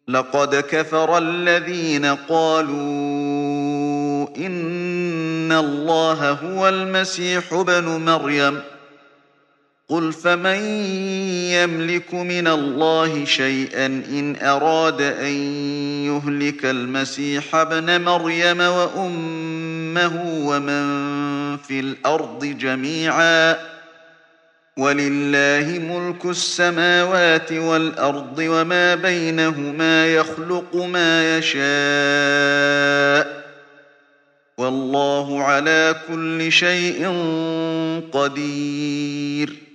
لقد كفر الذين قالوا إن الله هو المسيح ابن مريم قل فمن يملك من الله شيئا إن أراد أن يهلك المسيح ابن مريم وأمه ومن في الأرض جميعا ولله ملك السماوات والأرض وما بينهما يخلق ما يشاء والله على كل شيء قدير